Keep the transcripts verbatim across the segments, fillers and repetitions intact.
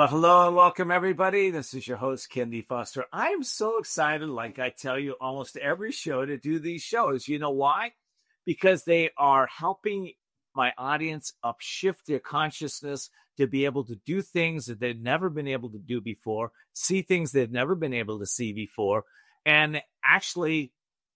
Well, hello and welcome, everybody. This is your host, Ken D. Foster. I am so excited, like I tell you almost every show, to do these shows. You know why? Because they are helping my audience upshift their consciousness to be able to do things that they've never been able to do before, see things they've never been able to see before, and actually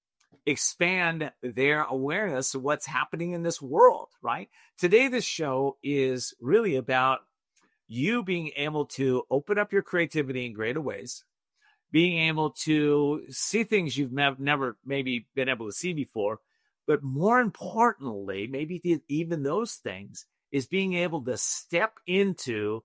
expand their awareness of what's happening in this world, right? Today, this show is really about you being able to open up your creativity in greater ways, being able to see things you've never maybe been able to see before, but more importantly, maybe the, even those things, is being able to step into,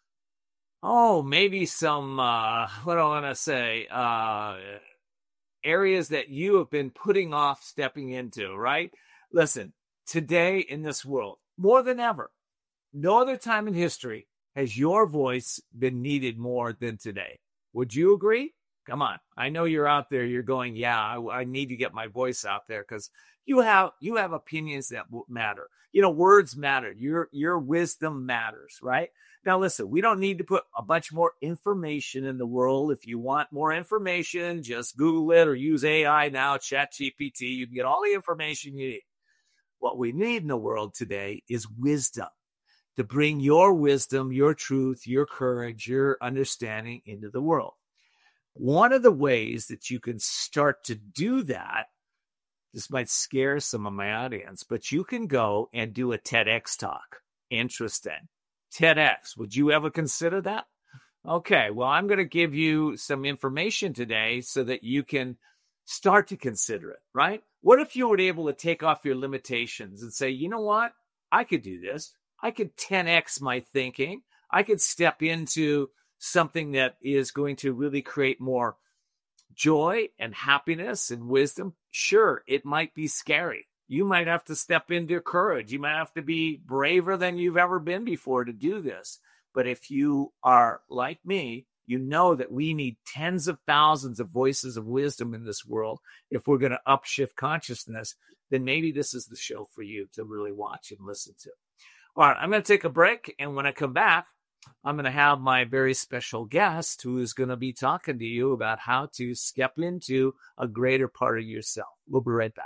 oh, maybe some, uh, what do I want to say, uh, areas that you have been putting off stepping into, right? Listen, today in this world, more than ever, no other time in history has your voice been needed more than today. Would you agree? Come on. I know you're out there. You're going, yeah, I, I need to get my voice out there because you have you have opinions that matter. You know, words matter. Your your wisdom matters, right? Now, listen, we don't need to put a bunch more information in the world. If you want more information, just Google it or use A I now, Chat G P T. You can get all the information you need. What we need in the world today is wisdom. To bring your wisdom, your truth, your courage, your understanding into the world. One of the ways that you can start to do that, this might scare some of my audience, but you can go and do a TEDx talk. Interesting. TEDx, would you ever consider that? Okay, well, I'm going to give you some information today so that you can start to consider it, right? What if you were able to take off your limitations and say, you know what? I could do this. I could ten X my thinking. I could step into something that is going to really create more joy and happiness and wisdom. Sure, it might be scary. You might have to step into courage. You might have to be braver than you've ever been before to do this. But if you are like me, you know that we need tens of thousands of voices of wisdom in this world. If we're going to upshift consciousness, then maybe this is the show for you to really watch and listen to. All right, I'm going to take a break, and when I come back, I'm going to have my very special guest who is going to be talking to you about how to step into a greater part of yourself. We'll be right back.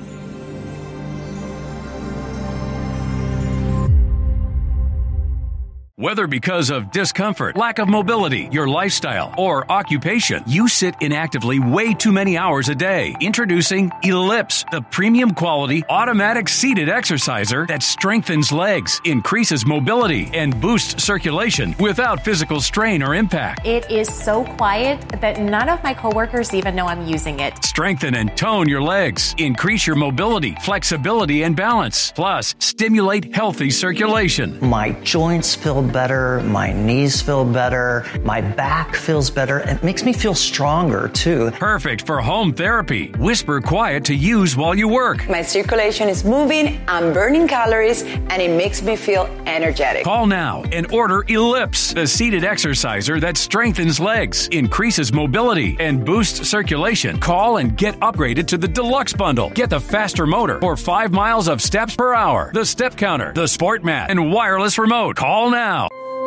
Whether because of discomfort, lack of mobility, your lifestyle, or occupation, you sit inactively way too many hours a day. Introducing Ellipse, the premium quality automatic seated exerciser that strengthens legs, increases mobility, and boosts circulation without physical strain or impact. It is so quiet that none of my coworkers even know I'm using it. Strengthen and tone your legs. Increase your mobility, flexibility, and balance. Plus, stimulate healthy circulation. My joints feel better, my knees feel better, my back feels better, and it makes me feel stronger too. Perfect for home therapy. Whisper quiet to use while you work. My circulation is moving, I'm burning calories, and it makes me feel energetic. Call now and order Ellipse, the seated exerciser that strengthens legs, increases mobility, and boosts circulation. Call and get upgraded to the deluxe bundle. Get the faster motor for five miles of steps per hour, the step counter, the sport mat, and wireless remote. Call now.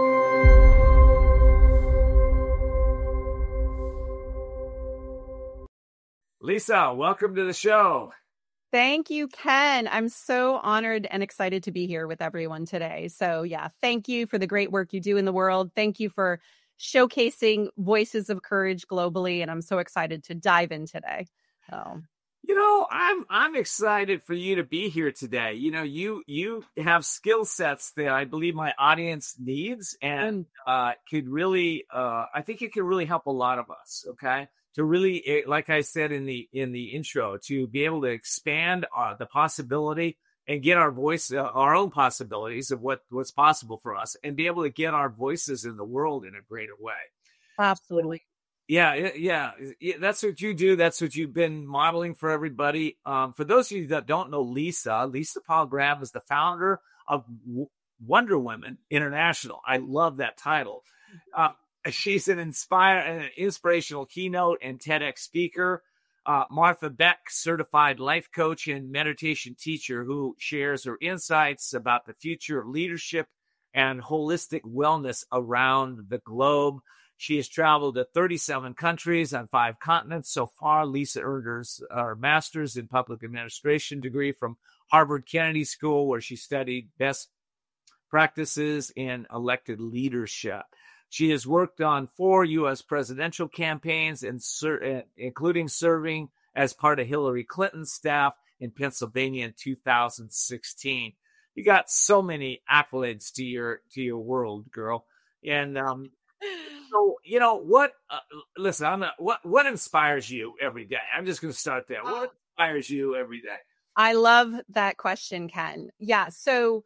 Lisa, welcome to the show. Thank you, Ken. I'm so honored and excited to be here with everyone today. So yeah, thank you for the great work you do in the world. Thank you for showcasing voices of courage globally. And I'm so excited to dive in today. So. You know, I'm I'm excited for you to be here today. You know, you you have skill sets that I believe my audience needs and uh, could really, uh, I think it could really help a lot of us. Okay, to really, like I said in the in the intro, to be able to expand uh, the possibility and get our voice, uh, our own possibilities of what what's possible for us, and be able to get our voices in the world in a greater way. Absolutely. Yeah, yeah, yeah, that's what you do. That's what you've been modeling for everybody. Um, for those of you that don't know Lisa, Lisa Paul Graham is the founder of w- Wonder Women International. I love that title. Uh, she's an inspire, an inspirational keynote and TEDx speaker. Uh, Martha Beck, certified life coach and meditation teacher who shares her insights about the future of leadership, and holistic wellness around the globe. She has traveled to thirty-seven countries on five continents. So far, Lisa earned her, her master's in public administration degree from Harvard Kennedy School, where she studied best practices in elected leadership. She has worked on four U S presidential campaigns, and ser- including serving as part of Hillary Clinton's staff in Pennsylvania in two thousand sixteen. You got so many accolades to your to your world, girl. And um, so, you know what? Uh, listen, I'm not, what what inspires you every day? I'm just going to start there. What inspires you every day? I love that question, Ken. Yeah. So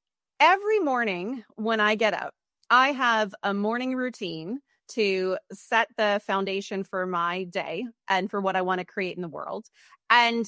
every morning when I get up, I have a morning routine to set the foundation for my day and for what I want to create in the world. And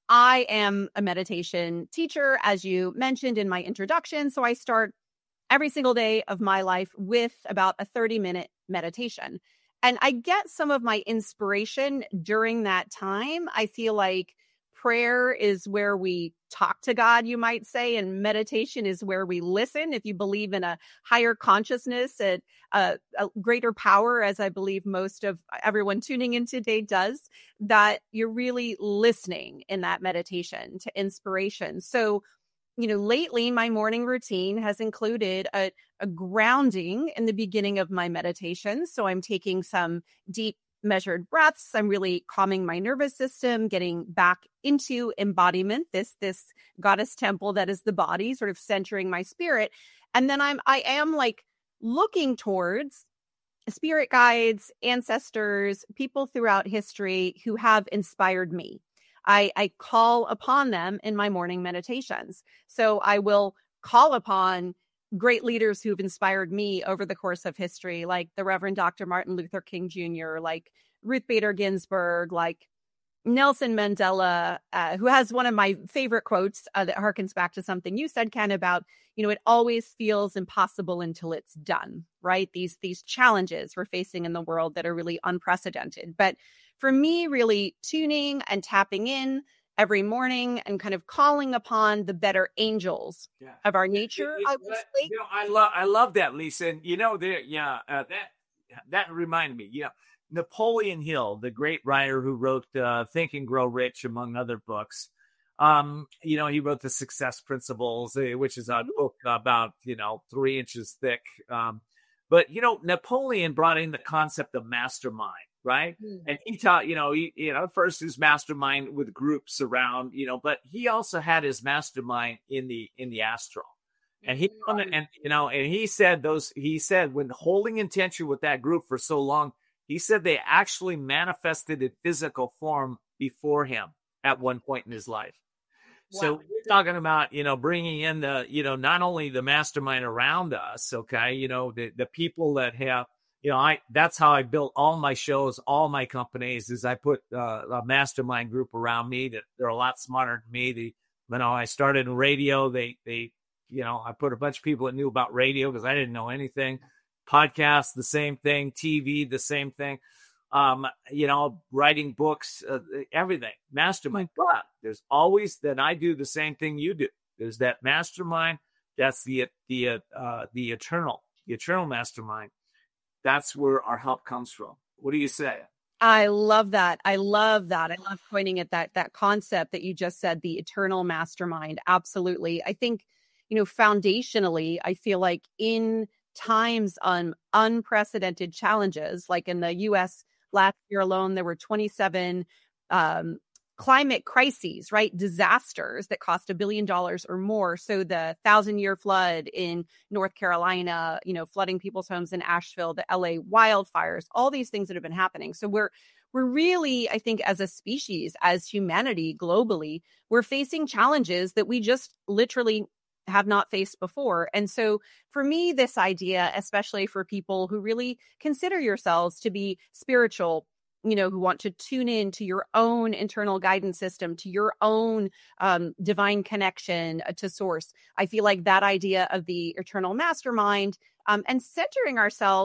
I am a meditation teacher, as you mentioned in my introduction. So I start every single day of my life with about a thirty minute meditation. And I get some of my inspiration during that time. I feel like prayer is where we talk to God, you might say, and meditation is where we listen. If you believe in a higher consciousness and a, a greater power, as I believe most of everyone tuning in today does, that you're really listening in that meditation to inspiration. So, you know, lately my morning routine has included a, a grounding in the beginning of my meditation. So I'm taking some deep measured breaths. I'm really calming my nervous system, getting back into embodiment, this this goddess temple that is the body, sort of centering my spirit. And then I'm I am like looking towards spirit guides, ancestors, people throughout history who have inspired me. I, I call upon them in my morning meditations. So I will call upon great leaders who've inspired me over the course of history, like the Reverend Doctor Martin Luther King Junior, like Ruth Bader Ginsburg, like Nelson Mandela, uh, who has one of my favorite quotes uh, that harkens back to something you said, Ken, about, you know, it always feels impossible until it's done, right? These, these challenges we're facing in the world that are really unprecedented. But for me, really tuning and tapping in every morning and kind of calling upon the better angels yeah. of our nature. It, it, I, would say. You know, I love, I love that, Lisa. And you know, there, yeah, uh, that that reminded me. You know, Napoleon Hill, the great writer who wrote uh, Think and Grow Rich, among other books. Um, you know, he wrote The Success Principles, uh, which is a book about you know three inches thick. Um, but you know, Napoleon brought in the concept of mastermind. Right. Mm. And he taught, you know, he, you know, first his mastermind with groups around, you know, but he also had his mastermind in the, in the astral. And he, mm-hmm. and, you know, and he said those, he said when holding intention with that group for so long, he said they actually manifested in physical form before him at one point in his life. Wow. So we're talking about, you know, bringing in the, you know, not only the mastermind around us, okay, you know, the, the people that have, You know, I that's how I built all my shows, all my companies, is I put uh, a mastermind group around me that they're a lot smarter than me. They, you know, I started in radio. They, they, you know, I put a bunch of people that knew about radio because I didn't know anything. Podcasts, the same thing. T V, the same thing. Um, you know, writing books, uh, everything. Mastermind. But there's always that I do the same thing you do. There's that mastermind. That's the the uh, the eternal, the eternal mastermind. That's where our help comes from. What do you say? I love that. I love that. I love pointing at that, that concept that you just said, the eternal mastermind. Absolutely. I think, you know, foundationally, I feel like in times on unprecedented challenges, like in the U S last year alone, there were twenty-seven um, climate crises, right? Disasters that cost a billion dollars or more. So the thousand year flood in North Carolina, you know, flooding people's homes in Asheville, the L A wildfires, all these things that have been happening. So we're, we're really, I think, as a species, as humanity globally, we're facing challenges that we just literally have not faced before. And so for me, this idea, especially for people who really consider yourselves to be spiritual, you know, who want to tune in to your own internal guidance system, to your own um, divine connection uh, to source. I feel like that idea of the eternal mastermind um, and centering ourselves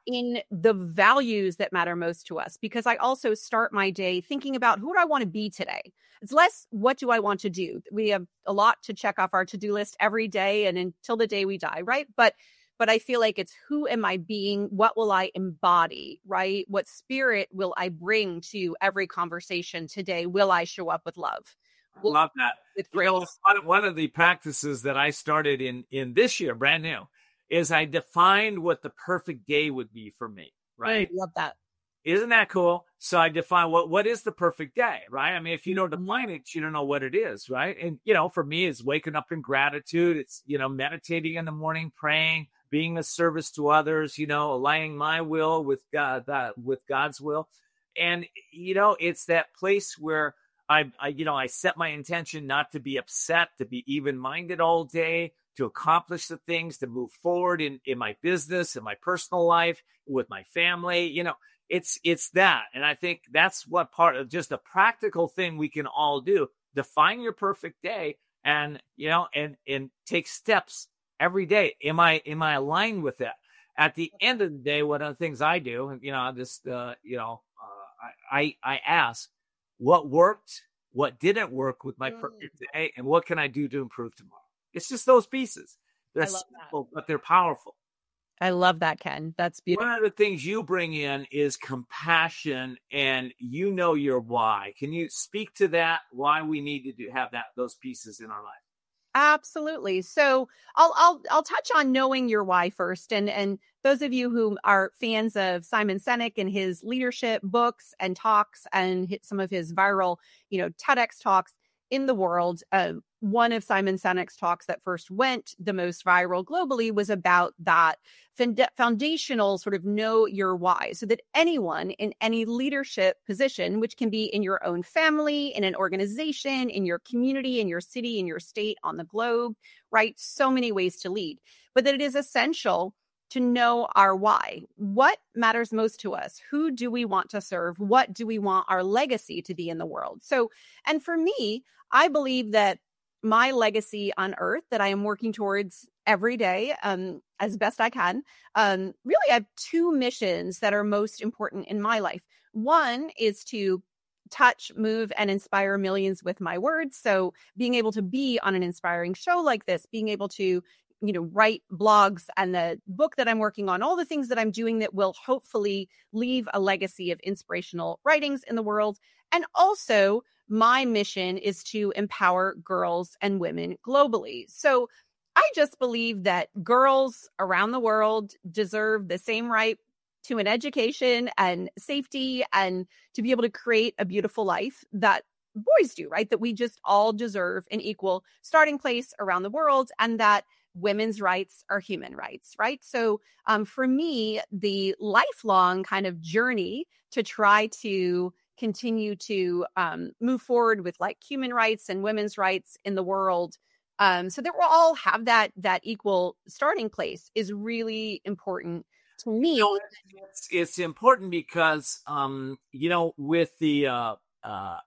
in the values that matter most to us, because I also start my day thinking about who do I want to be today. It's less what do I want to do. We have a lot to check off our to-do list every day and until the day we die, right? But but I feel like it's who am I being? What will I embody, right? What spirit will I bring to every conversation today? Will I show up with love? I love that. With You know, grace? one of- one of the practices that I started in in this year, brand new, is I defined what the perfect day would be for me, right? I love that. Isn't that cool? So I define what, what is the perfect day, right? I mean, if you don't define it, you don't know what it is, right? And, you know, for me, it's waking up in gratitude. It's, you know, meditating in the morning, praying, being a service to others, you know, aligning my will with God, that, with God's will. And, you know, it's that place where I, I, you know, I set my intention not to be upset, to be even-minded all day, to accomplish the things, to move forward in, in my business, in my personal life, with my family, you know. It's it's that. And I think that's what part of just a practical thing we can all do. Define your perfect day and, you know, and and take steps every day. Am I am I aligned with that? At the end of the day, one of the things I do, you know, I just, uh, you know, uh, I, I ask what worked, what didn't work with my perfect day, and what can I do to improve tomorrow? It's just those pieces. They're simple, but they're powerful. I love that, Ken. That's beautiful. One of the things you bring in is compassion, and you know your why. Can you speak to that? Why we need to do, have that those pieces in our life? Absolutely. So I'll I'll I'll touch on knowing your why first. And and those of you who are fans of Simon Sinek and his leadership books and talks and hit some of his viral, you know, TEDx talks in the world, uh, one of Simon Sinek's talks that first went the most viral globally was about that foundational sort of know your why, so that anyone in any leadership position, which can be in your own family, in an organization, in your community, in your city, in your state, on the globe, right? So many ways to lead, but that it is essential to know our why. What matters most to us? Who do we want to serve? What do we want our legacy to be in the world? So, and for me, I believe that my legacy on earth that I am working towards every day, um, as best I can, um, really I have two missions that are most important in my life. One is to touch, move, and inspire millions with my words. So being able to be on an inspiring show like this, being able to, you know, write blogs and the book that I'm working on, all the things that I'm doing that will hopefully leave a legacy of inspirational writings in the world. And also my mission is to empower girls and women globally. So I just believe that girls around the world deserve the same right to an education and safety and to be able to create a beautiful life that boys do, right? That we just all deserve an equal starting place around the world, and that women's rights are human rights, right? So um, for me, the lifelong kind of journey to try to continue to um, move forward with like human rights and women's rights in the world, um, so that we'll all have that that equal starting place, is really important to me. You know, it's, it's important because, um, you know, with the uh, uh,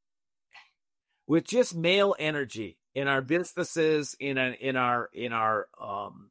with just male energy in our businesses, in a, in our in our um,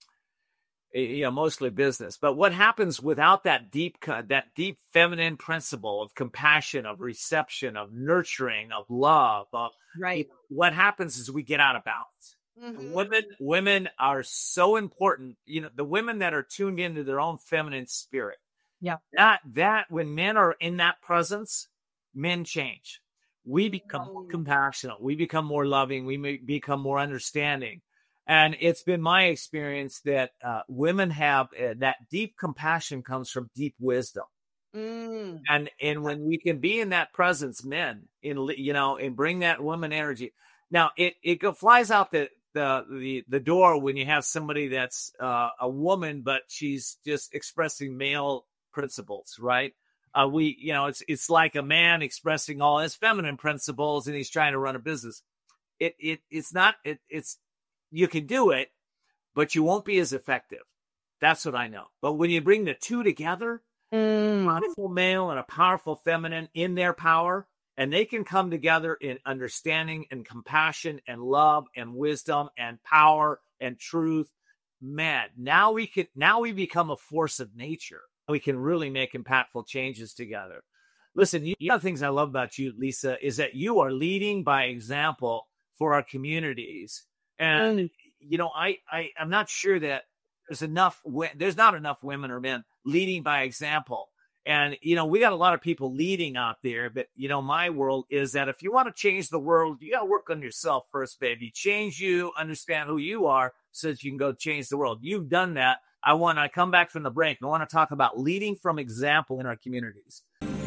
you know, mostly business. But what happens without that deep that deep feminine principle of compassion, of reception, of nurturing, of love, of right? What happens is we get out of balance. Mm-hmm. Women, women are so important. You know, the women that are tuned into their own feminine spirit. Yeah. That that when men are in that presence, men change. We become more compassionate. We become more loving. We may become more understanding. And it's been my experience that uh, women have uh, that deep compassion comes from deep wisdom. Mm. And and when we can be in that presence, men, in you know, and bring that woman energy. Now it it go, flies out the, the the the door when you have somebody that's uh, a woman, but she's just expressing male principles, right? Uh, we you know, it's it's like a man expressing all his feminine principles, and he's trying to run a business. It it it's not it it's. You can do it, but you won't be as effective. That's what I know. But when you bring the two together, mm. a powerful male and a powerful feminine in their power, and they can come together in understanding and compassion and love and wisdom and power and truth, man, now we can, now we become a force of nature. We can really make impactful changes together. Listen, you, you know, things I love about you, Lisa, is that you are leading by example for our communities. And, mm. you know, I, I, I'm not sure that there's enough, there's not enough women or men leading by example. And, you know, we got a lot of people leading out there, but, you know, my world is that if you want to change the world, you got to work on yourself first, baby. Change you, understand who you are so that you can go change the world. You've done that. I want to come back from the break and I want to talk about leading from example in our communities.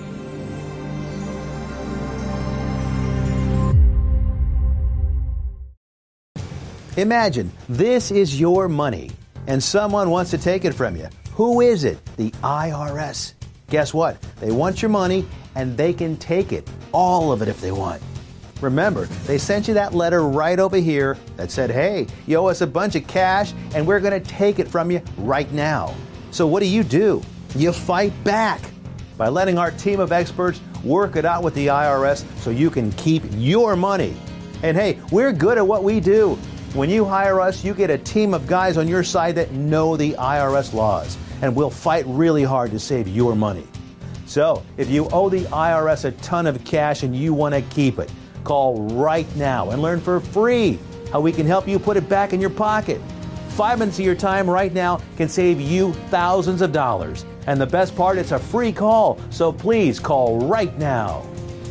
Imagine this is your money and someone wants to take it from you. Who is it? The I R S. Guess what? They want your money and they can take it, all of it if they want. Remember, they sent you that letter right over here that said, hey, you owe us a bunch of cash and we're going to take it from you right now. So what do you do? You fight back by letting our team of experts work it out with the I R S so you can keep your money. And hey, we're good at what we do. When you hire us, you get a team of guys on your side that know the I R S laws, and we'll fight really hard to save your money. So, if you owe the I R S a ton of cash and you want to keep it, call right now and learn for free how we can help you put it back in your pocket. Five minutes of your time right now can save you thousands of dollars. And the best part, it's a free call, so please call right now.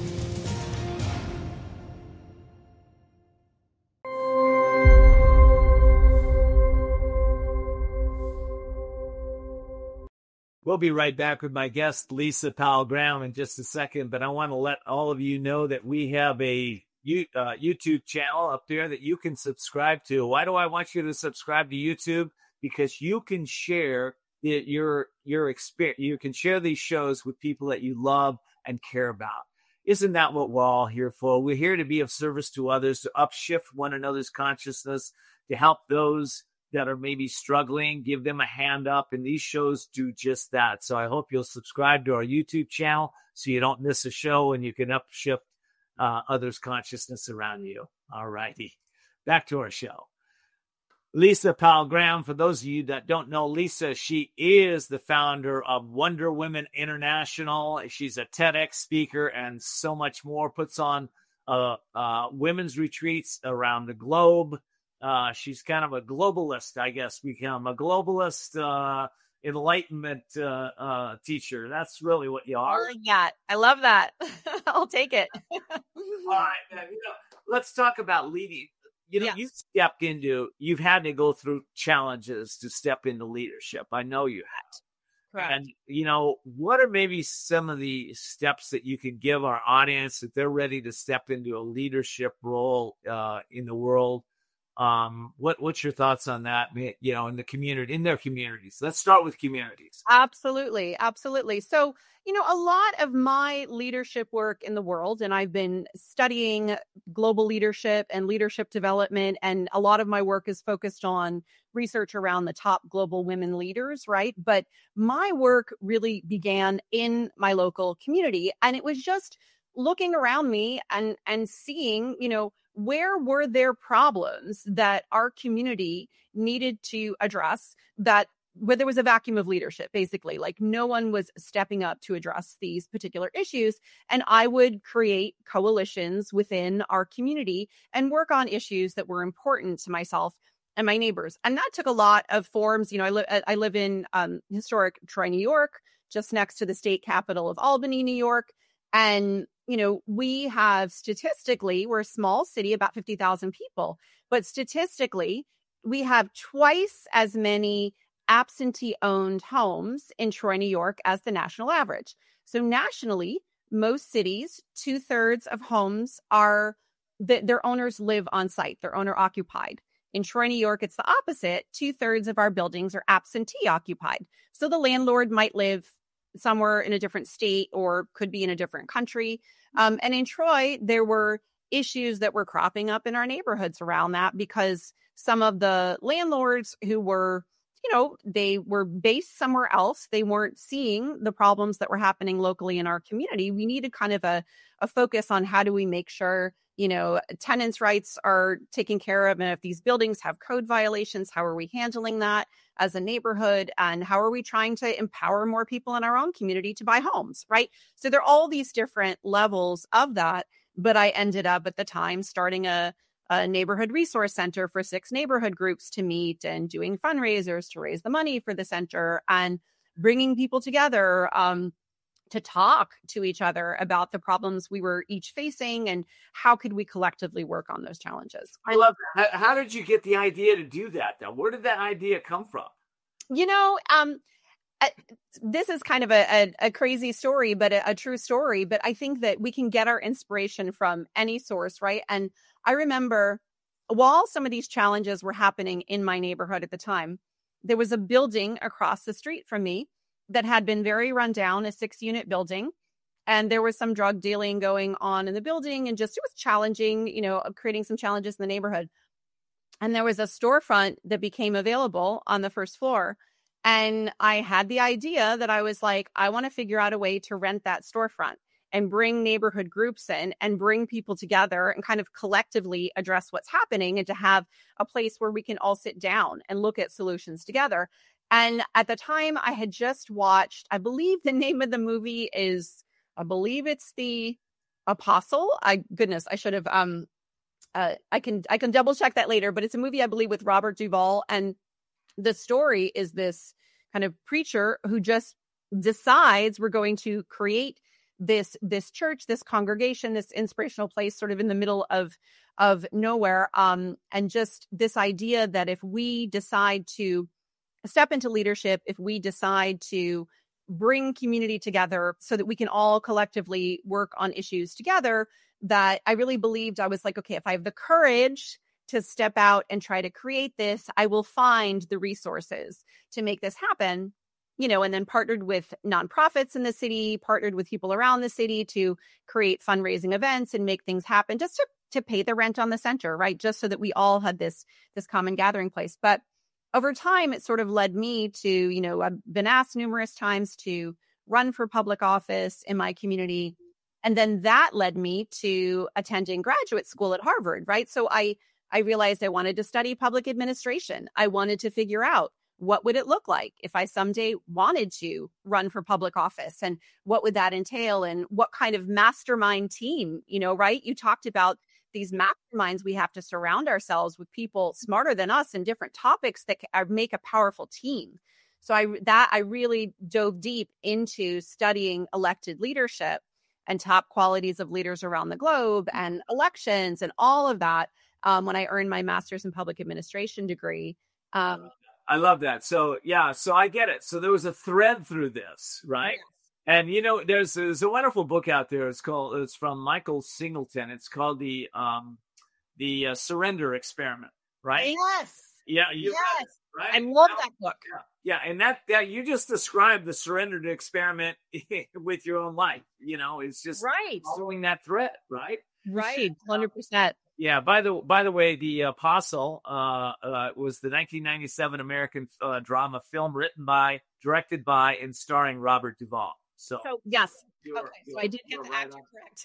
We'll be right back with my guest, Lisa Powell Graham, in just a second. But I want to let all of you know that we have a uh, YouTube channel up there that you can subscribe to. Why do I want you to subscribe to YouTube? Because you can share the, your your experience. You can share these shows with people that you love and care about. Isn't that what we're all here for? We're here to be of service to others, to upshift one another's consciousness, to help those that are maybe struggling, give them a hand up, and these shows do just that. So I hope you'll subscribe to our YouTube channel so you don't miss a show and you can upshift uh, others' consciousness around you. All righty, back to our show. Lisa Powell Graham, for those of you that don't know Lisa, she is the founder of Wonder Women International. She's a TEDx speaker and so much more, puts on uh, uh, women's retreats around the globe. Uh, she's kind of a globalist, I guess, become a globalist uh, enlightenment uh, uh, teacher. That's really what you are. I like that. I love that. I'll take it. All right, man. You know, let's talk about leading. You know, yeah. you stepped into, you've had to go through challenges to step into leadership. I know you have. Correct. And, you know, what are maybe some of the steps that you can give our audience if they're ready to step into a leadership role uh, in the world? Um, what, what's your thoughts on that, you know, in the community, in their communities? Let's start with communities. Absolutely. Absolutely. So, you know, a lot of my leadership work in the world, and I've been studying global leadership and leadership development, and a lot of my work is focused on research around the top global women leaders, right? But my work really began in my local community, and it was just looking around me and, and seeing, you know, where were there problems that our community needed to address, that where there was a vacuum of leadership, basically, like no one was stepping up to address these particular issues. And I would create coalitions within our community and work on issues that were important to myself and my neighbors. And that took a lot of forms. You know, I live I live in um, historic Troy, New York, just next to the state capital of Albany, New York. And you know, we have statistically, we're a small city, about fifty thousand people, but statistically, we have twice as many absentee-owned homes in Troy, New York as the national average. So nationally, most cities, two-thirds of homes are, the, their owners live on site, they're owner-occupied. In Troy, New York, it's the opposite. Two-thirds of our buildings are absentee-occupied. So the landlord might live somewhere in a different state or could be in a different country. Um, and in Troy, there were issues that were cropping up in our neighborhoods around that because some of the landlords who were, you know, they were based somewhere else. They weren't seeing the problems that were happening locally in our community. We needed kind of a, a focus on how do we make sure, you know, tenants' rights are taken care of. And if these buildings have code violations, how are we handling that as a neighborhood? And how are we trying to empower more people in our own community to buy homes, right? So there are all these different levels of that. But I ended up at the time starting a a neighborhood resource center for six neighborhood groups to meet and doing fundraisers to raise the money for the center and bringing people together um, to talk to each other about the problems we were each facing and how could we collectively work on those challenges. I love that. How, how did you get the idea to do that, though? Where did that idea come from? You know, um, Uh, this is kind of a, a, a crazy story, but a, a true story. But I think that we can get our inspiration from any source, right? And I remember while some of these challenges were happening in my neighborhood at the time, there was a building across the street from me that had been very run down, a six unit building. And there was some drug dealing going on in the building and just it was challenging, you know, creating some challenges in the neighborhood. And there was a storefront that became available on the first floor. And I had the idea that I was like, I want to figure out a way to rent that storefront and bring neighborhood groups in and bring people together and kind of collectively address what's happening and to have a place where we can all sit down and look at solutions together. And at the time I had just watched, I believe the name of the movie is, I believe it's The Apostle. I goodness, I should have, um, uh, I can, I can double check that later, but it's a movie, I believe, with Robert Duvall. And the story is this kind of preacher who just decides we're going to create this this church, this congregation, this inspirational place sort of in the middle of of nowhere. Um, and just this idea that if we decide to step into leadership, if we decide to bring community together so that we can all collectively work on issues together, that I really believed I was like, okay, if I have the courage to step out and try to create this, I will find the resources to make this happen, you know, and then partnered with nonprofits in the city, partnered with people around the city to create fundraising events and make things happen just to, to pay the rent on the center, right? Just so that we all had this, this common gathering place. But over time, it sort of led me to, you know, I've been asked numerous times to run for public office in my community. And then that led me to attending graduate school at Harvard, right? So I I realized I wanted to study public administration. I wanted to figure out what would it look like if I someday wanted to run for public office and what would that entail and what kind of mastermind team, you know, right? You talked about these masterminds. We have to surround ourselves with people smarter than us in different topics that make a powerful team. So I that I really dove deep into studying elected leadership and top qualities of leaders around the globe and elections and all of that. Um, when I earned my master's in public administration degree. Um, I love that. So, yeah, so I get it. So there was a thread through this, right? Yes. And, you know, there's, there's a wonderful book out there. It's called, it's from Michael Singleton. It's called the, um, the uh, Surrender Experiment, right? Yes. Yeah. You yes. It, right? I love that book. Yeah. yeah. And that, that you just described the surrender experiment with your own life. You know, it's just right. following that thread, right? Right. one hundred percent. Yeah. By the by the way, The Apostle uh, uh, was the nineteen ninety-seven American uh, drama film written by, directed by, and starring Robert Duvall. So, so yes. You're, okay. So I did get the right actor correct.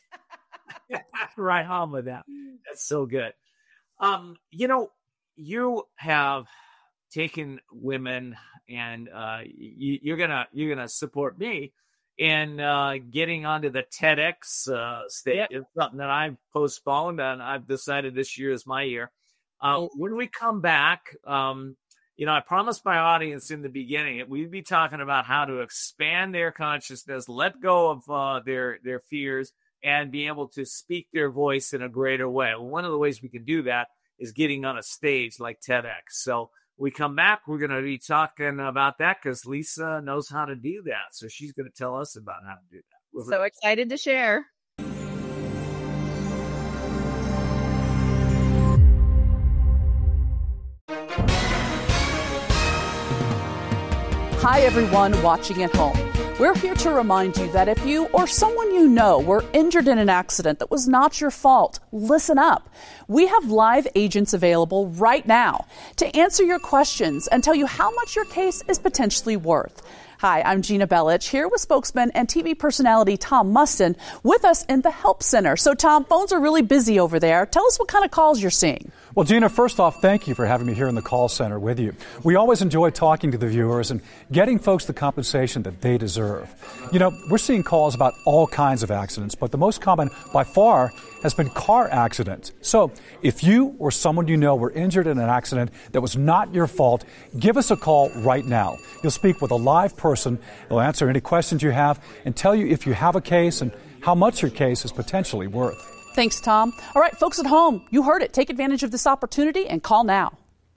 Right on with that. That's so good. Um, you know, you have taken women, and uh, you, you're gonna you're gonna support me in uh, getting onto the TEDx uh, stage. Yep. It's something that I've postponed, and I've decided this year is my year. Uh, oh. When we come back, um, you know, I promised my audience in the beginning we'd be talking about how to expand their consciousness, let go of uh, their their fears, and be able to speak their voice in a greater way. Well, one of the ways we can do that is getting on a stage like TEDx. So we come back, we're going to be talking about that because Lisa knows how to do that. So she's going to tell us about how to do that. We're so excited to share. Hi, everyone watching at home. We're here to remind you that if you or someone you know were injured in an accident that was not your fault, listen up. We have live agents available right now to answer your questions and tell you how much your case is potentially worth. Hi, I'm Gina Bellich, here with spokesman and T V personality Tom Mustin with us in the Help Center. So, Tom, phones are really busy over there. Tell us what kind of calls you're seeing. Well, Gina, first off, thank you for having me here in the call center with you. We always enjoy talking to the viewers and getting folks the compensation that they deserve. You know, we're seeing calls about all kinds of accidents, but the most common by far has been car accidents. So if you or someone you know were injured in an accident that was not your fault, give us a call right now. You'll speak with a live person. They'll answer any questions you have and tell you if you have a case and how much your case is potentially worth. Thanks, Tom. All right, folks at home, you heard it. Take advantage of this opportunity and call now.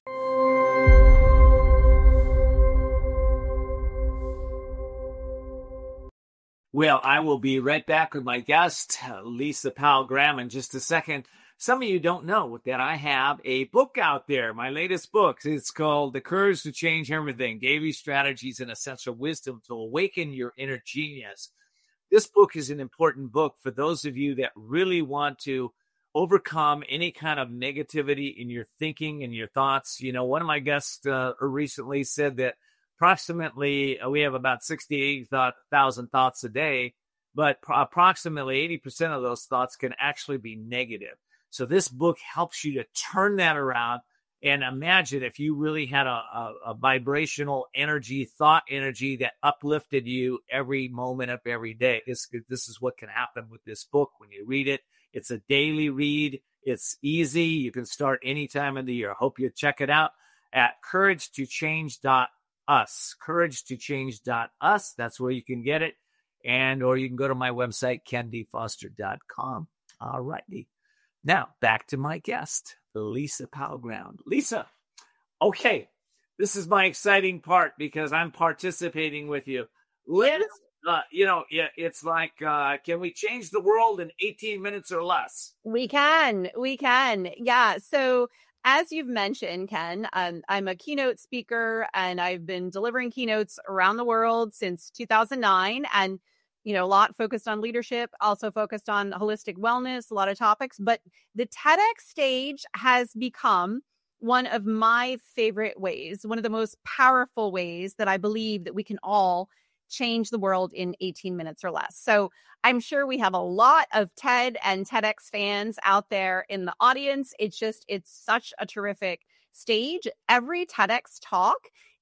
Well, I will be right back with my guest, Lisa Powell Graham, in just a second. Some of you don't know that I have a book out there, my latest book. It's called The Courage to Change Everything, Daily Strategies and Essential Wisdom to Awaken Your Inner Genius. This book is an important book for those of you that really want to overcome any kind of negativity in your thinking and your thoughts. You know, one of my guests uh, recently said that approximately uh, we have about sixty-eight thousand thoughts a day, but pro- approximately eighty percent of those thoughts can actually be negative. So this book helps you to turn that around and imagine if you really had a, a, a vibrational energy, thought energy that uplifted you every moment of every day. This, this is what can happen with this book when you read it. It's a daily read. It's easy. You can start any time of the year. I hope you check it out at courage to change dot us. courage to change dot us. That's where you can get it. And or you can go to my website, ken d foster dot com. All righty. Now, back to my guest, Lisa Powell Graham. Lisa, okay, this is my exciting part because I'm participating with you. Let's, uh, you know, it's like, uh, can we change the world in eighteen minutes or less? We can. We can. Yeah. So as you've mentioned, Ken, um, I'm a keynote speaker and I've been delivering keynotes around the world since two thousand nine. And you know, a lot focused on leadership, also focused on holistic wellness, a lot of topics. But the TEDx stage has become one of my favorite ways, one of the most powerful ways that I believe that we can all change the world in eighteen minutes or less. So I'm sure we have a lot of TED and TEDx fans out there in the audience. It's just, it's such a terrific stage. Every TEDx talk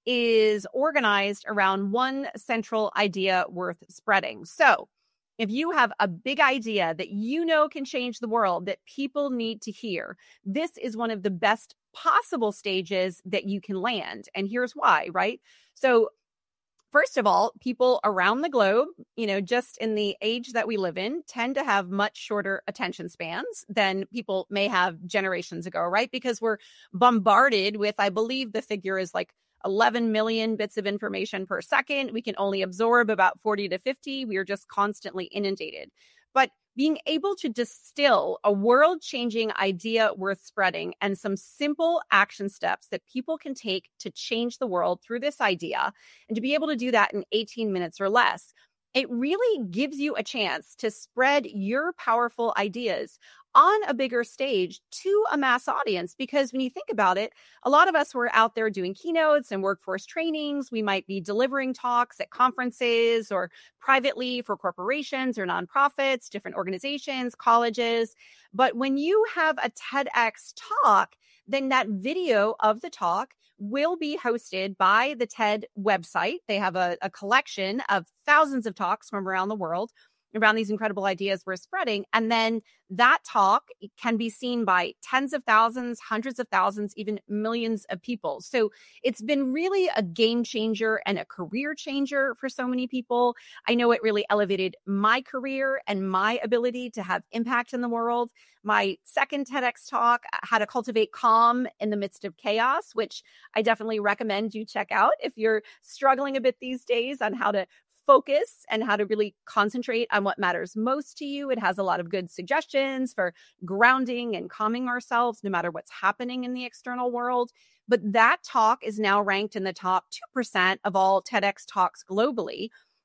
is organized around one central idea worth spreading. So if you have a big idea that you know can change the world, that people need to hear, this is one of the best possible stages that you can land. And here's why, right? So first of all, people around the globe, you know, just in the age that we live in, tend to have much shorter attention spans than people may have generations ago, right? Because we're bombarded with, I believe the figure is like eleven million bits of information per second. We can only absorb about forty to fifty. We are just constantly inundated. But being able to distill a world-changing idea worth spreading and some simple action steps that people can take to change the world through this idea, and to be able to do that in eighteen minutes or less, it really gives you a chance to spread your powerful ideas on a bigger stage to a mass audience. Because when you think about it, a lot of us were out there doing keynotes and workforce trainings. We might be delivering talks at conferences or privately for corporations or nonprofits, different organizations, colleges. But when you have a TEDx talk, then that video of the talk will be hosted by the TED website. They have a, a collection of thousands of talks from around the world around these incredible ideas we're spreading. And then that talk can be seen by tens of thousands, hundreds of thousands, even millions of people. So it's been really a game changer and a career changer for so many people. I know it really elevated my career and my ability to have impact in the world. My second TEDx talk, How to Cultivate Calm in the Midst of Chaos, which I definitely recommend you check out if you're struggling a bit these days on how to focus and how to really concentrate on what matters most to you. It has a lot of good suggestions for grounding and calming ourselves no matter what's happening in the external world. But that talk is now ranked in the top two percent of all TEDx talks globally.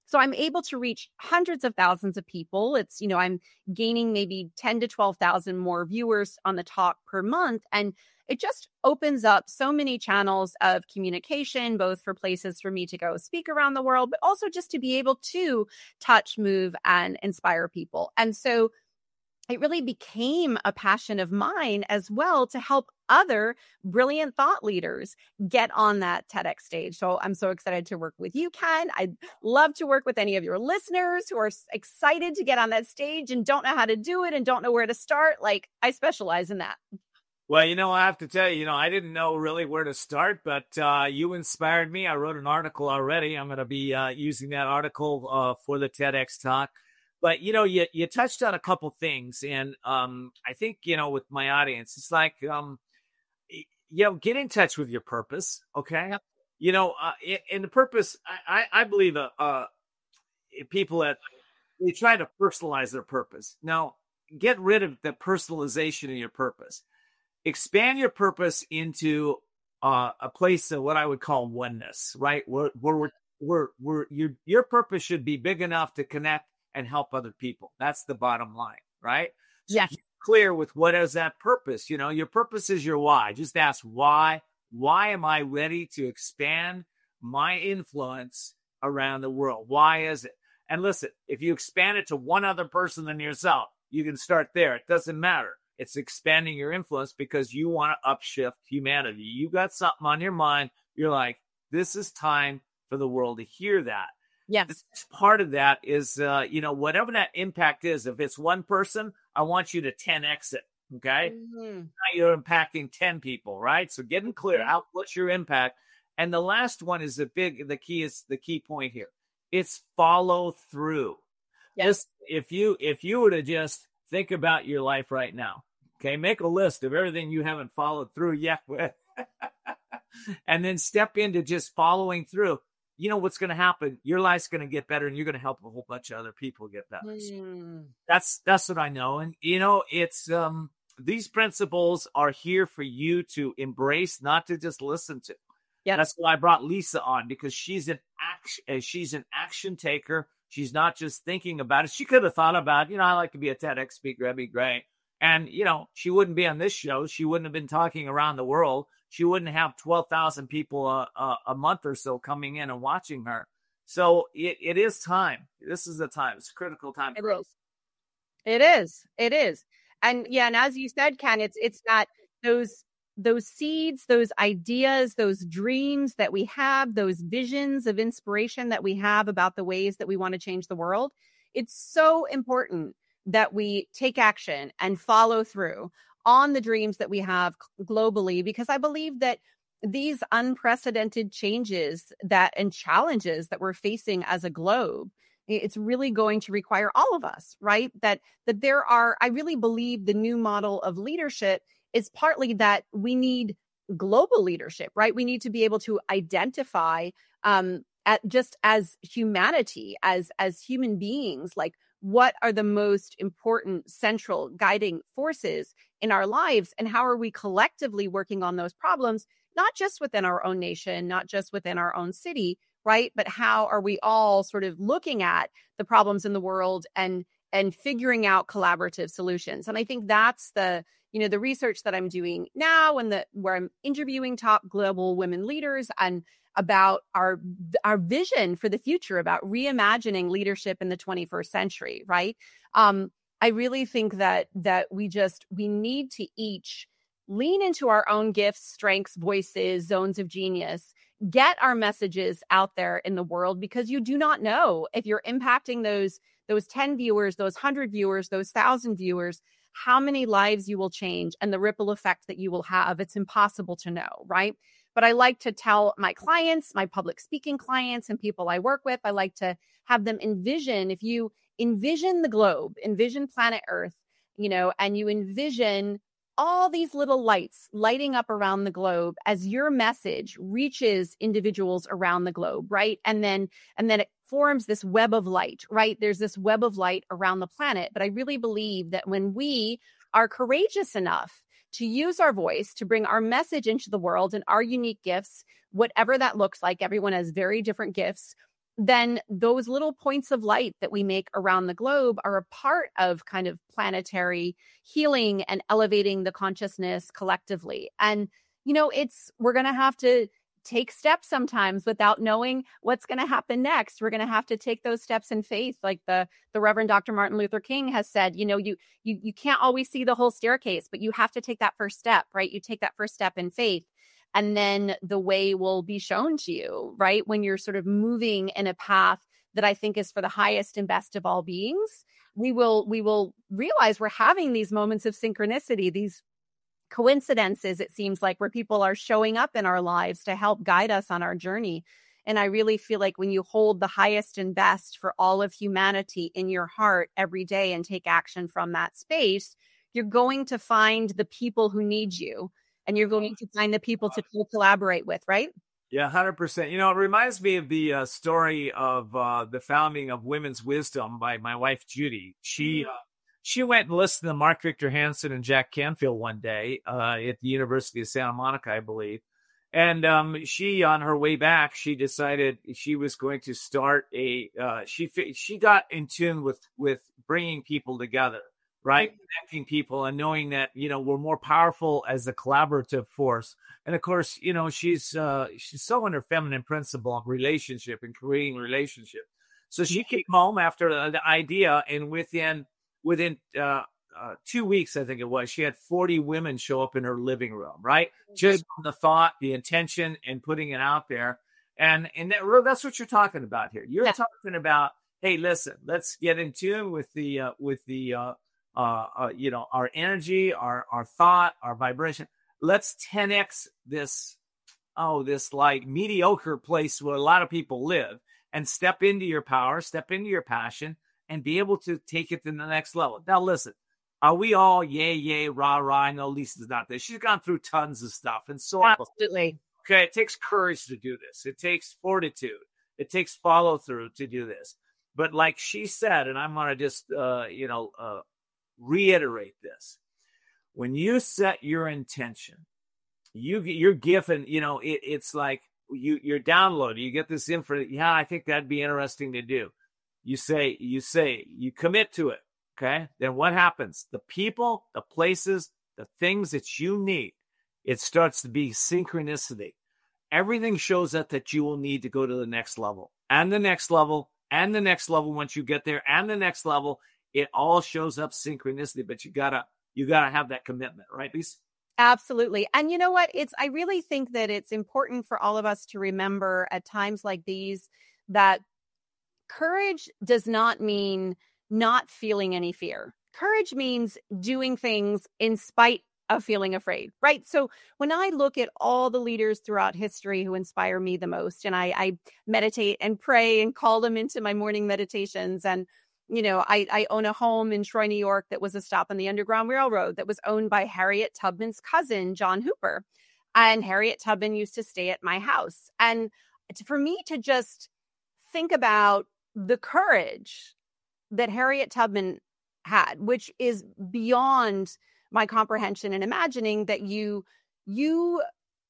So I'm able to reach hundreds of thousands of people. It's, you know, I'm gaining maybe ten to twelve thousand more viewers on the talk per month. And it just opens up so many channels of communication, both for places for me to go speak around the world, but also just to be able to touch, move, and inspire people. And so it really became a passion of mine as well to help other brilliant thought leaders get on that TEDx stage. So I'm so excited to work with you, Ken. I'd love to work with any of your listeners who are excited to get on that stage and don't know how to do it and don't know where to start. Like, I specialize in that. Well, you know, I have to tell you, you know, I didn't know really where to start, but uh, you inspired me. I wrote an article already. I'm going to be uh, using that article uh, for the TEDx talk. But, you know, you, you touched on a couple things. And um, I think, you know, with my audience, it's like, um, you know, get in touch with your purpose. Okay. Yep. You know, uh, and the purpose, I, I believe uh, uh, people that they try to personalize their purpose. Now, get rid of the personalization of your purpose. Expand your purpose into uh, a place of what I would call oneness, right? Where, where we're, we're, we're, your, your purpose should be big enough to connect and help other people. That's the bottom line, right? So yes. Clear with what is that purpose. You know, your purpose is your why. Just ask why. Why am I ready to expand my influence around the world? Why is it? And listen, if you expand it to one other person than yourself, you can start there. It doesn't matter. It's expanding your influence because you want to upshift humanity. You got something on your mind. You're like, this is time for the world to hear that. Yes. Part of that is, uh, you know, whatever that impact is, if it's one person, I want you to ten X it. Okay. Mm-hmm. Now you're impacting ten people, right? So getting clear out, what's your impact? And the last one is the big, the key is the key point here. It's follow through. Yes. If you, if you were to just think about your life right now, okay, make a list of everything you haven't followed through yet with, and then step into just following through. You know what's going to happen? Your life's going to get better, and you're going to help a whole bunch of other people get better. Mm. So that's that's what I know, and you know, it's um these principles are here for you to embrace, not to just listen to. Yeah, that's why I brought Lisa on, because she's an action she's an action taker. She's not just thinking about it. She could have thought about, you know, I like to be a TEDx speaker. That'd be great. And you know, she wouldn't be on this show. She wouldn't have been talking around the world. She wouldn't have twelve thousand people a, a, a month or so coming in and watching her. So it, it is time. This is the time. It's a critical time. It is. It is. It is. And yeah, and as you said, Ken, it's it's that those those seeds, those ideas, those dreams that we have, those visions of inspiration that we have about the ways that we want to change the world. It's so important that we take action and follow through on the dreams that we have globally, because I believe that these unprecedented changes that and challenges that we're facing as a globe, it's really going to require all of us, right? That that there are, I really believe the new model of leadership is partly that we need global leadership, right? We need to be able to identify um, at just as humanity, as as human beings, like what are the most important central guiding forces in our lives, and how are we collectively working on those problems, not just within our own nation, not just within our own city, right? But how are we all sort of looking at the problems in the world and and figuring out collaborative solutions? And I think that's the, you know, the research that I'm doing now, and the where I'm interviewing top global women leaders and about our our vision for the future, about reimagining leadership in the twenty-first century, right? Um, I really think that that we just we need to each lean into our own gifts, strengths, voices, zones of genius, get our messages out there in the world, because you do not know if you're impacting those those ten viewers, those one hundred viewers, those one thousand viewers, how many lives you will change and the ripple effect that you will have. It's impossible to know, right? But I like to tell my clients, my public speaking clients and people I work with, I like to have them envision, if you envision the globe, envision planet Earth, you know, and you envision all these little lights lighting up around the globe as your message reaches individuals around the globe, right? And then, and then it forms this web of light, right? There's this web of light around the planet. But I really believe that when we are courageous enough to use our voice, to bring our message into the world and our unique gifts, whatever that looks like, everyone has very different gifts. then those little points of light that we make around the globe are a part of kind of planetary healing and elevating the consciousness collectively. And, you know, it's, we're going to have to take steps sometimes without knowing what's going to happen next. We're going to have to take those steps in faith. Like the, the Reverend Doctor Martin Luther King has said, you know, you, you, you can't always see the whole staircase, but you have to take that first step, right? You take that first step in faith. And then the way will be shown to you, right? When you're sort of moving in a path that I think is for the highest and best of all beings, we will we will realize we're having these moments of synchronicity, these coincidences, it seems like, where people are showing up in our lives to help guide us on our journey. And I really feel like when you hold the highest and best for all of humanity in your heart every day and take action from that space, you're going to find the people who need you. And you're going to find the people to collaborate with, right? Yeah, one hundred percent. You know, it reminds me of the uh, story of uh, the founding of Women's Wisdom by my wife, Judy. She uh, she went and listened to Mark Victor Hansen and Jack Canfield one day uh, at the University of Santa Monica, I believe. And um, she, on her way back, she decided she was going to start a, uh, she she got in tune with, with bringing people together. Right? Connecting people and knowing that, you know, we're more powerful as a collaborative force. And of course, you know, she's uh, she's so in her feminine principle of relationship and creating relationship. So she came home after the idea, and within within uh, uh, two weeks, I think it was, she had forty women show up in her living room, right? Just the thought, the intention, and putting it out there. And and that, that's what you're talking about here. You're yeah. talking about, hey, listen, let's get in tune with the uh, with the uh, Uh, uh, you know, our energy, our our thought, our vibration. Let's ten X this, oh, this like mediocre place where a lot of people live, and step into your power, step into your passion, and be able to take it to the next level. Now, listen, are we all yay, yay, rah, rah? I know Lisa's not there. She's gone through tons of stuff. And so, absolutely. Okay, it takes courage to do this. It takes fortitude. It takes follow through to do this. But like she said, and I'm going to just, uh, you know, uh, reiterate this. When you set your intention, you you're given, you know, it, it's like you you're downloading, you get this info. Yeah, I think that'd be interesting to do. You say, you say, you commit to it. Okay. Then what happens? The people, the places, the things that you need, it starts to be synchronicity. Everything shows up that you will need to go to the next level and the next level and the next level. Once you get there and the next level, it all shows up synchronicity, but you gotta, you gotta have that commitment, right, Lisa? Absolutely. And you know what? It's, I really think that it's important for all of us to remember at times like these, that courage does not mean not feeling any fear. Courage means doing things in spite of feeling afraid, right? So when I look at all the leaders throughout history who inspire me the most, and I, I meditate and pray and call them into my morning meditations, and you know, I, I own a home in Troy, New York that was a stop on the Underground Railroad that was owned by Harriet Tubman's cousin, John Hooper. And Harriet Tubman used to stay at my house. And for me to just think about the courage that Harriet Tubman had, which is beyond my comprehension and imagining, that you, you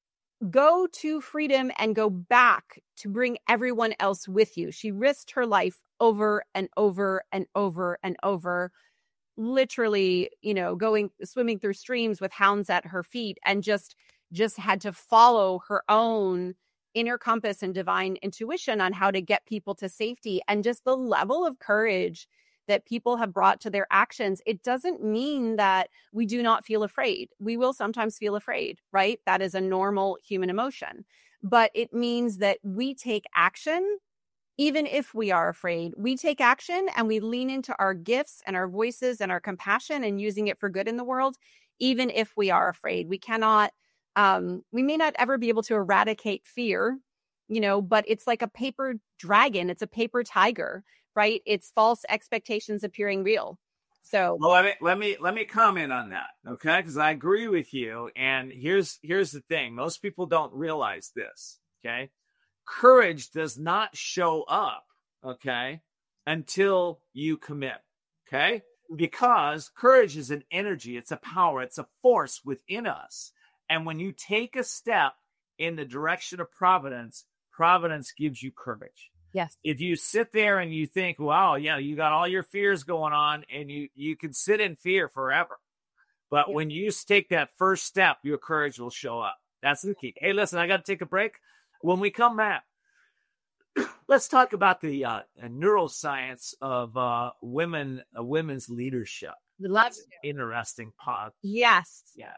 go to freedom and go back to bring everyone else with you. She risked her life over and over and over and over, literally, you know, going, swimming through streams with hounds at her feet, and just, just had to follow her own inner compass and divine intuition on how to get people to safety. And just the level of courage that people have brought to their actions. It doesn't mean that we do not feel afraid. We will sometimes feel afraid, right? That is a normal human emotion. But it means that we take action. Even if we are afraid, we take action and we lean into our gifts and our voices and our compassion and using it for good in the world, even if we are afraid. We cannot, um, we may not ever be able to eradicate fear, you know, but it's like a paper dragon. It's a paper tiger, right? It's false expectations appearing real. So well, let me, let me, let me comment on that. Okay. Cause I agree with you. And here's, here's the thing. Most people don't realize this. Okay. Courage does not show up, okay, until you commit, okay? Because courage is an energy, it's a power, it's a force within us. And when you take a step in the direction of providence, providence gives you courage. Yes. If you sit there and you think, wow, yeah, you got all your fears going on, and you, you can sit in fear forever. But yeah. when you take that first step, your courage will show up. That's the key. Hey, listen, I got to take a break. When we come back, let's talk about the uh, neuroscience of uh, women, uh, women's leadership. Love it. Interesting pod. Yes. Yeah.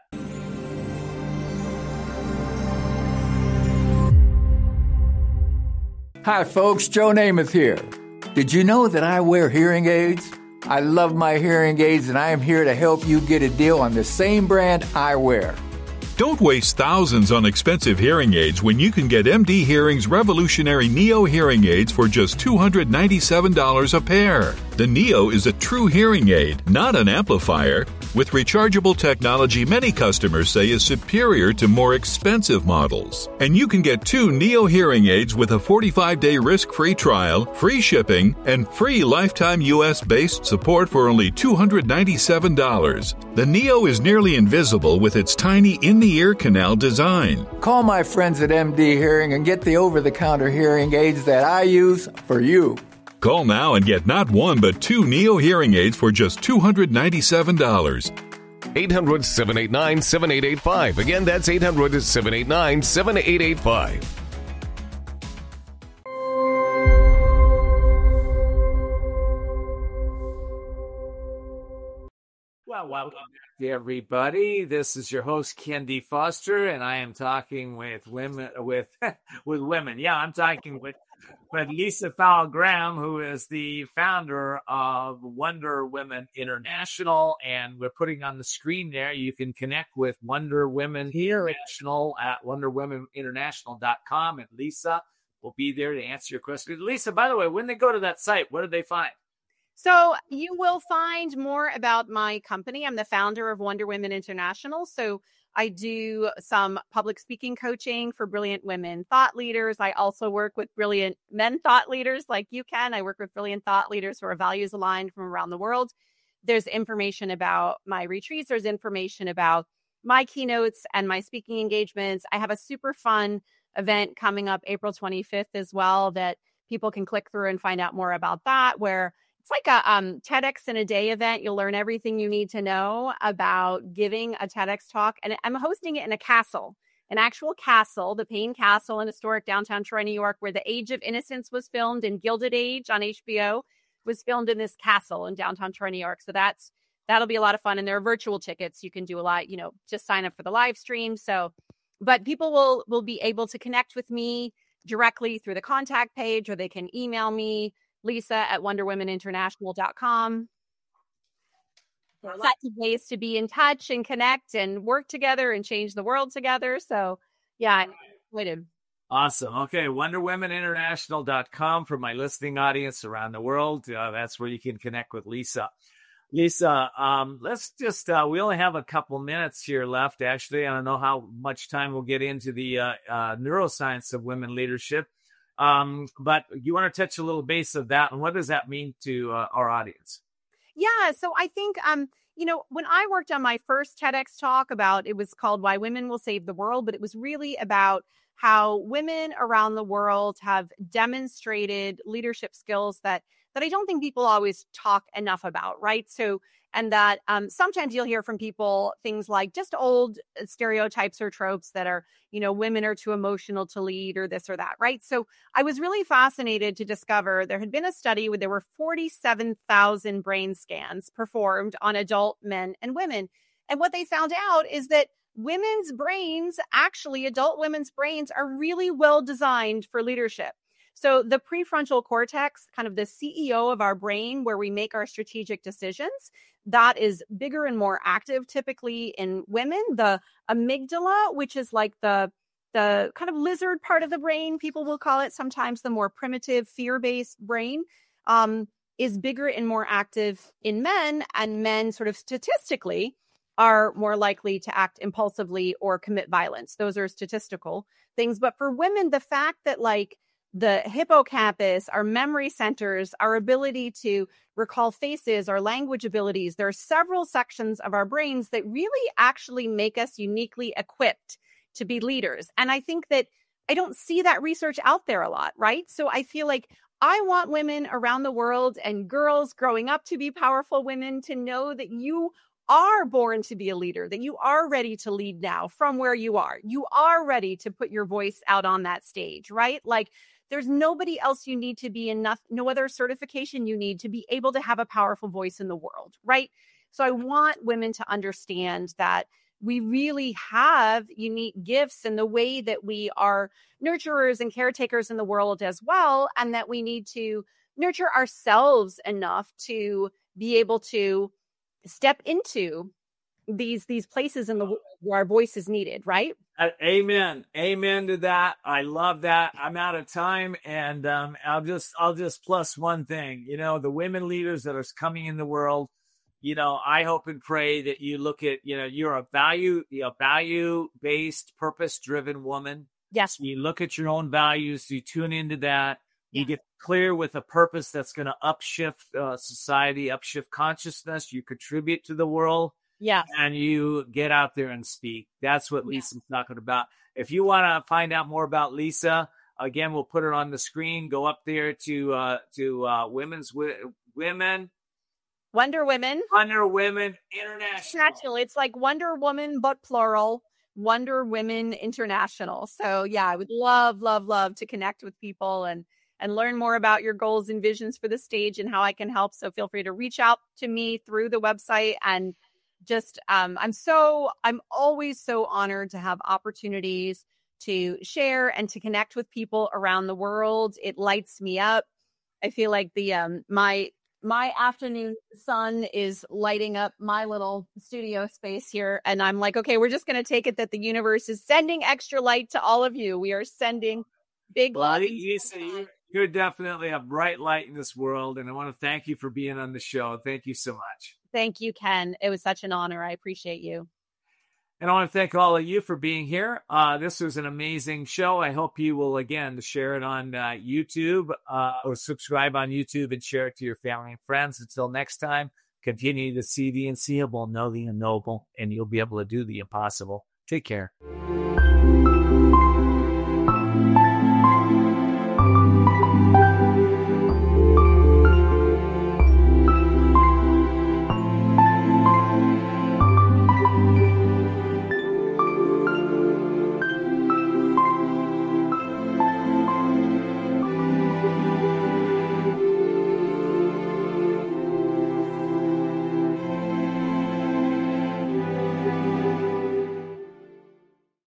Hi, folks. Joe Namath here. Did you know that I wear hearing aids? I love my hearing aids, and I am here to help you get a deal on the same brand I wear. Don't waste thousands on expensive hearing aids when you can get M D Hearing's revolutionary Neo hearing aids for just two hundred ninety-seven dollars a pair. The Neo is a true hearing aid, not an amplifier. With rechargeable technology many customers say is superior to more expensive models. And you can get two Neo hearing aids with a forty-five day risk-free trial, free shipping, and free lifetime U S-based support for only two hundred ninety-seven dollars. The Neo is nearly invisible with its tiny in-the-ear canal design. Call my friends at M D Hearing and get the over-the-counter hearing aids that I use for you. Call now and get not one but two Neo hearing aids for just two hundred ninety-seven dollars. eight hundred, seven eight nine, seven eight eight five. Again, that's eight hundred, seven eight nine, seven eight eight five. Well, welcome back, everybody. This is your host, Ken D. Foster, and I am talking with women. With with women, yeah, I'm talking with with Lisa Fowle Graham, who is the founder of Wonder Women International, and we're putting on the screen there. You can connect with Wonder Women International at wonder women international dot com, and Lisa will be there to answer your questions. Lisa, by the way, when they go to that site, what do they find? So you will find more about my company. I'm the founder of Wonder Women International. So I do some public speaking coaching for brilliant women thought leaders. I also work with brilliant men thought leaders like you, Ken. I work with brilliant thought leaders who are values aligned from around the world. There's information about my retreats. There's information about my keynotes and my speaking engagements. I have a super fun event coming up April twenty-fifth as well that people can click through and find out more about that, where it's like a um, TEDx in a day event. You'll learn everything you need to know about giving a TEDx talk. And I'm hosting it in a castle, an actual castle, the Payne Castle in historic downtown Troy, New York, where The Age of Innocence was filmed, and Gilded Age on H B O was filmed in this castle in downtown Troy, New York. So that's that'll be a lot of fun. And there are virtual tickets. You can do a lot, you know, just sign up for the live stream. So, but people will will be able to connect with me directly through the contact page, or they can email me, Lisa at wonder women international dot com. There are lots of ways to be in touch and connect and work together and change the world together. So, yeah, I'm excited. Awesome. Okay, wonder women international dot com for my listening audience around the world. Uh, that's where you can connect with Lisa. Lisa, um, let's just, uh, we only have a couple minutes here left, actually. I don't know how much time we'll get into the uh, uh, neuroscience of women leadership. Um, but you want to touch a little base of that, and what does that mean to uh, our audience? Yeah, so I think, um, you know, when I worked on my first TEDx talk about, it was called Why Women Will Save the World, but it was really about how women around the world have demonstrated leadership skills that that I don't think people always talk enough about, right? So, and that um, sometimes you'll hear from people things like just old stereotypes or tropes that are, you know, women are too emotional to lead or this or that, right? So I was really fascinated to discover there had been a study where there were forty-seven thousand brain scans performed on adult men and women. And what they found out is that women's brains, actually adult women's brains, are really well designed for leadership. So the prefrontal cortex, kind of the C E O of our brain, where we make our strategic decisions, that is bigger and more active typically in women. The amygdala, which is like the the kind of lizard part of the brain, people will call it sometimes the more primitive fear-based brain, um, is bigger and more active in men, and men sort of statistically are more likely to act impulsively or commit violence. Those are statistical things. But for women, the fact that like the hippocampus, our memory centers, our ability to recall faces, our language abilities, there are several sections of our brains that really actually make us uniquely equipped to be leaders. And I think that I don't see that research out there a lot, right? So I feel like I want women around the world and girls growing up to be powerful women to know that you are born to be a leader, that you are ready to lead now from where you are. You are ready to put your voice out on that stage, right? Like there's nobody else you need to be enough, no other certification you need to be able to have a powerful voice in the world, right? So I want women to understand that we really have unique gifts in the way that we are nurturers and caretakers in the world as well, and that we need to nurture ourselves enough to be able to step into these these places in the world where our voice is needed, right? Uh, amen. Amen to that. I love that. I'm out of time, and um, I'll just I'll just plus one thing. You know, the women leaders that are coming in the world. You know, I hope and pray that you look at, you know, you're a value, a value-based, purpose-driven woman. Yes. You look at your own values, you tune into that, you yeah. get clear with a purpose that's going to upshift uh, society, upshift consciousness, you contribute to the world. Yeah. And you get out there and speak. That's what Lisa's yeah. talking about. If you want to find out more about Lisa, again, we'll put it on the screen. Go up there to, uh, to uh, Women's w- Women. Wonder Women. Wonder Women International. International. It's like Wonder Woman, but plural. Wonder Women International. So yeah, I would love, love, love to connect with people and and learn more about your goals and visions for the stage and how I can help. So feel free to reach out to me through the website. And just, um, I'm so, I'm always so honored to have opportunities to share and to connect with people around the world. It lights me up. I feel like the, um, my, My afternoon sun is lighting up my little studio space here. And I'm like, okay, we're just going to take it that the universe is sending extra light to all of you. We are sending big light. Lisa, you're definitely a bright light in this world. And I want to thank you for being on the show. Thank you so much. Thank you, Ken. It was such an honor. I appreciate you. And I want to thank all of you for being here. Uh, this was an amazing show. I hope you will, again, share it on uh, YouTube uh, or subscribe on YouTube and share it to your family and friends. Until next time, continue to see the unseeable, know the unknowable, and you'll be able to do the impossible. Take care.